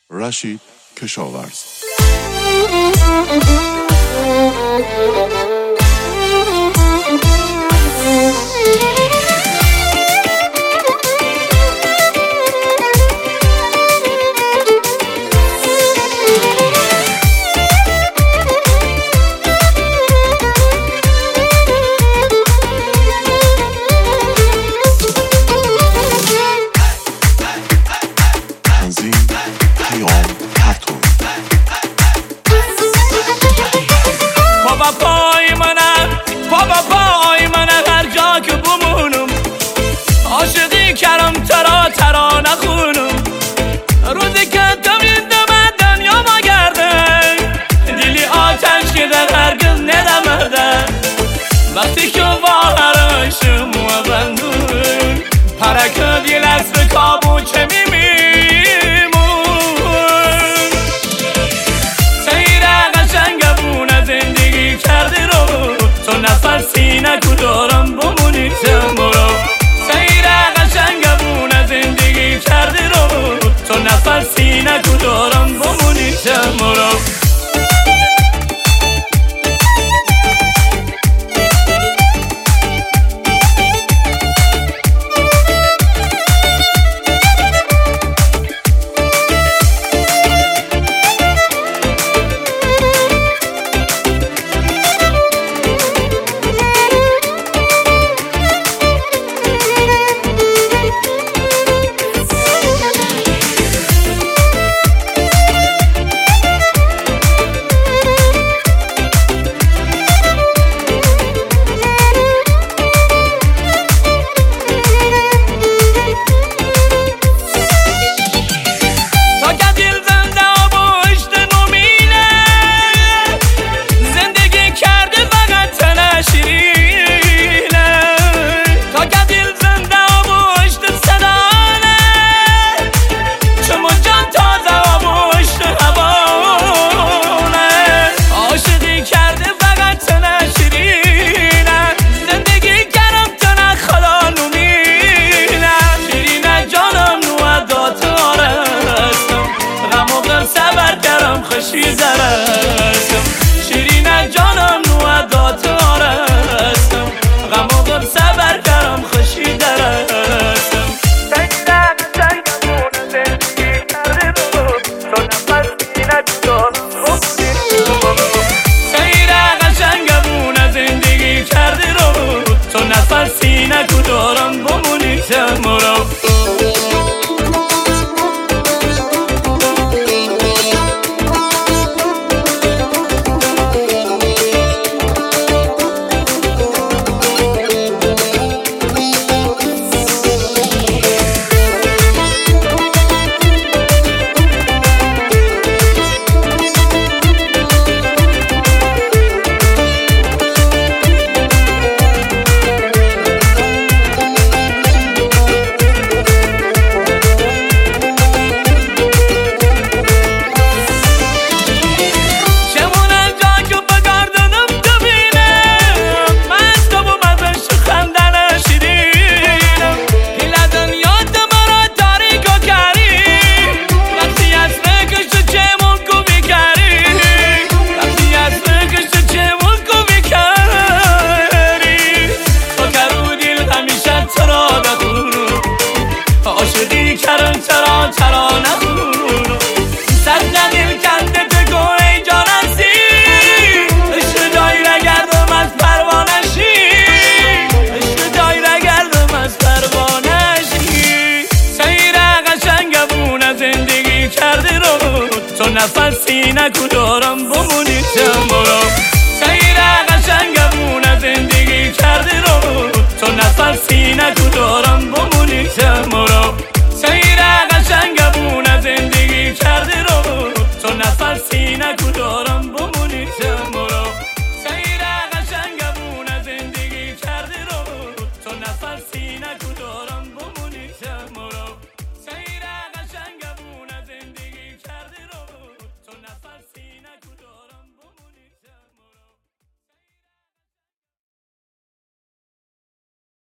رشید کشاورز. پای منه هر جا که بمونم، عاشقی کردم ترا نخونم. روزی که تو میدم دنیا ما گرده، دلی آتش که در هرگز ندمده. وقتی که باهرشم و بندون پرک دل از به کابو چه میمون. سیره قشنگبونه زندگی کردی رو، تو نفسی نکو دارم بمونی تمورو. سیره قشنگبونه زندگی کردی رو، تو نفسی نکو دارم بمونی تمورو. شیرینه جانم نوادات آرستم، غم و غم صبر کردم خوشی درستم. سیره قشنگبونه زندگی کردی رو، تو نفسی ندارم بمونی. سیره قشنگبونه زندگی کردی رو، تو نفسی نکو دارم بمونی تمورو. عاشقی کردم ترا نخونم. صد دل کنده تو گوه جانسی، عشق دایره گردم از پروانشی، عشق دایره گردم از پروانشی. سیره قشنگبونه زندگی کردی رو، تو نفسی نکو دارم بمونی تمورو. سیره قشنگبونه زندگی کردی رو، تو نفسی نکو دارم بمونی تمورو.